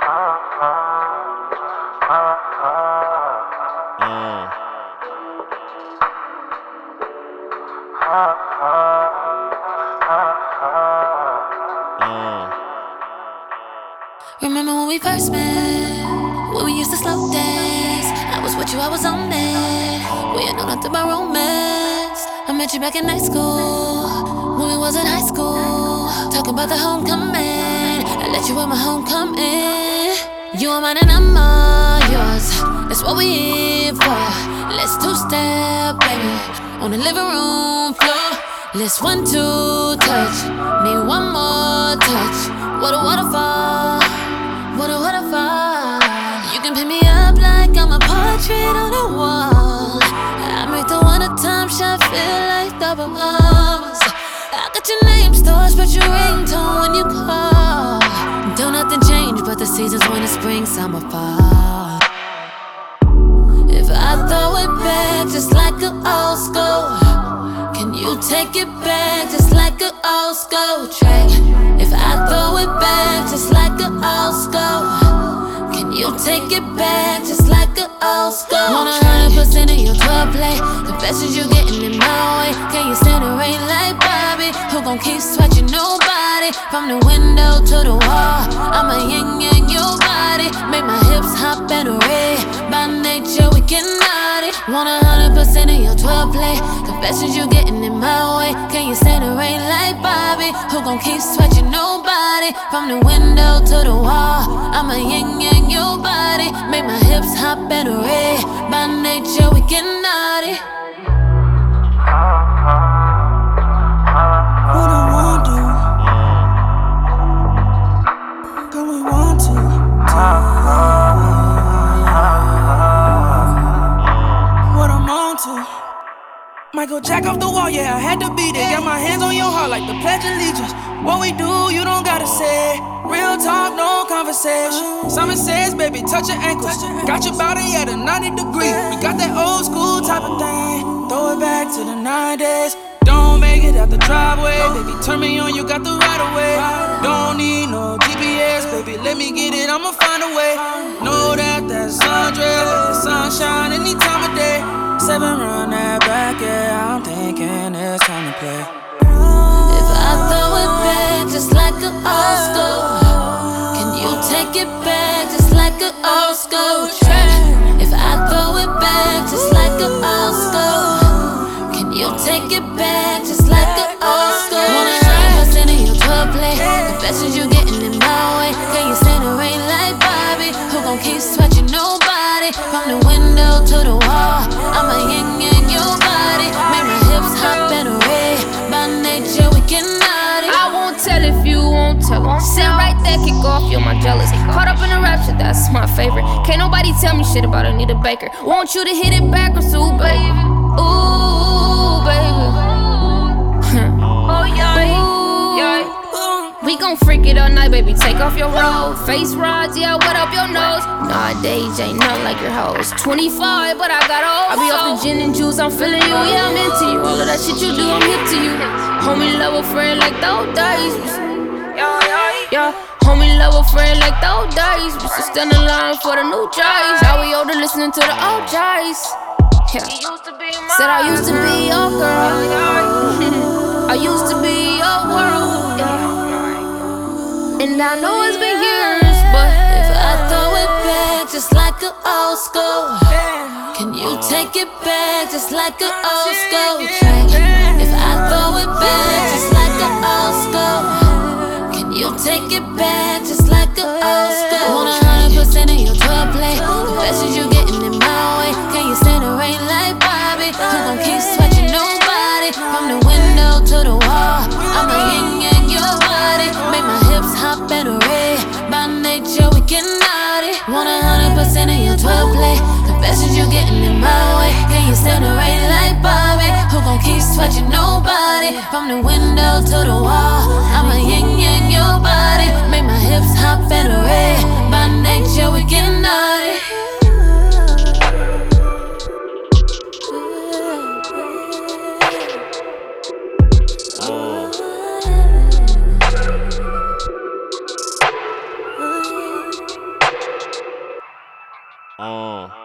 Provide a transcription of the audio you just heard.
Remember when we first met, when we used to slow dance. I was with you, I was on that. We ain't know nothing about romance. I met you back in high school, when we was in high school. Talking about the homecoming, I let you in my homecoming. You are mine and I'm all yours, that's what we here for. Let's two-step, baby, on the living room floor. Let's 1, 2, touch, need one more touch. What a waterfall, what a waterfall. You can pick me up like I'm a portrait on the wall. I make the one-time shot feel like double R's. I got your name stores, but your ringtone when you call. Don't nothing change but the seasons, winter, spring, summer, fall. If I throw it back just like an old school, can you take it back just like an old school track? If I throw it back just like an old school, can you take it back just like an old school? 100% of your 12 play, confessions you getting in my way. Can you stand the rain like Bobby? Who gon' keep swatching nobody? From the window to the wall, I'm a yin-yang your body. Make my hips hop and array. By nature we get naughty. 100% of your 12 play, confessions you getting in my way. Can you stand the rain like Bobby? Who gon' keep swatching nobody? From the window to the wall, I'm a yin-yang your body. Make my hips hop and array. By nature we get naughty. What I want to, girl, we want to. What I'm on to. Michael Jack off the wall, yeah, I had to be there. Got my hands on your heart like the Pledge of Allegiance. What we do, you don't gotta say. Real talk, no conversation. Simon says, baby, touch your ankles. Got your body at a 90 degree. We got that old school type of thing. Throw it back to the 90s. Don't make it out the driveway. Baby, turn me on, you got the right of way. Don't need no GPS, baby, let me get it, I'ma find a way. Know that that's sundress, let the sunshine any time of day. 7 run that back, yeah, I'm thinking it's time to play. If I throw it back just like an old school, can you take it back just like an old school track? If I throw it back just like an old school, can you take it back just like an old school? 100% of your 12 play, confessions you getting in my way. Can you stand the rain like Bobby? Who gon' keep swatching nobody? From the window to the wall, I'm a yin-yang your body. Make my hips hop and array. By nature we get naughty. I won't tell if you won't tell. Sit right there, kick off, you're my jealous. Caught up in the rap shit, that's my favorite. Can't nobody tell me shit about Anita Baker. Want you to hit it backwards too, baby. Ooh, baby. Oh, yeah. We gon' freak it all night, baby. Take off your robe. Face rods, yeah, what up your nose? Nowadays ain't nothing like your hoes. 25, but I got old. I be off the gin and juice, I'm feeling you, yeah, I'm into you. All of that shit you do, I'm hip to you. Homie, love a friend like those days. Yeah, homie, love a friend like those days. We should stand in line for the new J's. Now we older listening to the old J's. Yeah. Said I used to be your girl. I used to be your world. Yeah. And I know it's been years, but if I throw it back just like an old school, can you take it back just like an old school track? If I throw it back just like an old school, can you take it back just like an old school? 100% of your 12 play, confessions you getting in my way. Can you stand the rain like Bobby? Who gon' keep swatching nobody? From the window to the wall, I'm a yin-yang your body. Make my hips hop and array. By nature we get naughty. 100% of your 12 play, confessions you getting in my way. Can you stand the rain like Bobby? Who gon' keep swatching nobody? From the window to the wall, I'm a yin-yang your body. Make my hips hop and array. By nature we get naughty. Uh.